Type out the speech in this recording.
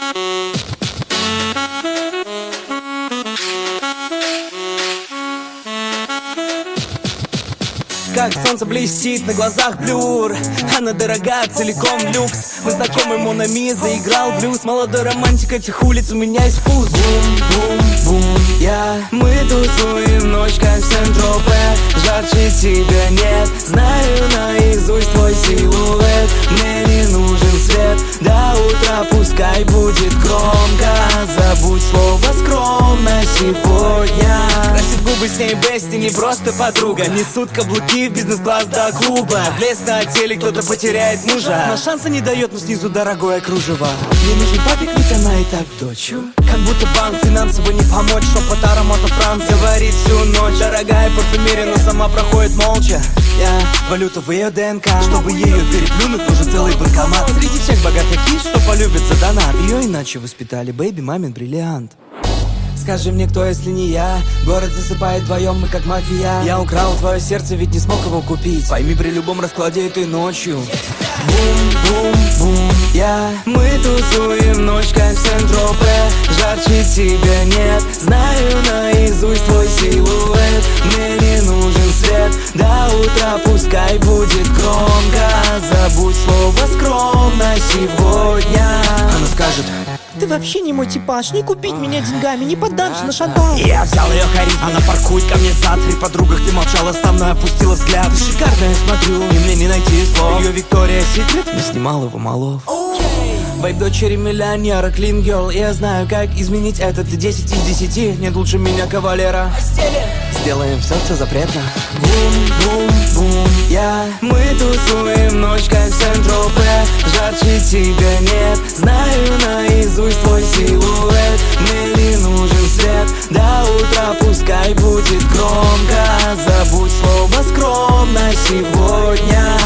Как солнце блестит, на глазах блюр. Она дорога, целиком люкс. Мы знакомы, Монами заиграл блюз. Молодой романтик этих улиц, у меня есть вкус. Бум-бум-бум, мы тусуем ночь, как в Сент-Тропе. Жарче тебя нет, знаю наизусть твой силуэт. Мне не нужен свет, до утра пускай будет громко. Забудь слово скромно сегодня. Красит губы с ней бести, не просто подруга. Несут каблуки в бизнес-класс до клуба. Блеск на теле, кто-то потеряет мужа, но шанса не дает, но снизу дорогое кружево. Мне нужен папик, ведь она и так дочь. Как будто банк финансово не помочь. Шепот аромата Франц говорит всю ночь. Дорогая парфюмерия, но сама проходит молча. Валюта в ее ДНК. Чтобы ее переплюнуть, нужен целый банкомат. Среди всех богатых кис, что полюбит за донат. Ее иначе воспитали, бэйби, мамин бриллиант. Скажи мне, кто, если не я? Город засыпает вдвоем, мы как мафия. Я украл твое сердце, ведь не смог его купить. Пойми, при любом раскладе этой ночью. Бум-бум-бум, мы тусуем ночь, как в Сент-Тропе. Жарче тебя нет, знаю наизусть твой силуэт. Мне не нужен свет, до утра пускай будет громко. Забудь слово скромно сегодня. Она скажет: ты вообще не мой типаж, не купить меня деньгами, не поддамся на шантаж. Я взял ее харизму, она паркует ко мне зад. При подругах ты молчала, со мной опустила взгляд. Ты шикарная, смотрю, и мне не найти слов. Ее Виктория Секрет, не снимал его малов. Вайб дочери миллионера, clean girl. И я знаю, как изменить это. Ты 10 из 10, нет лучше меня кавалера. Сделаем все запретно. Бум-бум-бум, мы тусуем ночь, как в Сент-Тропе. Жарче тебя нет, знаю наизусть твой силуэт. Мне не нужен свет, до утра пускай будет громко. Забудь слово скромно сегодня.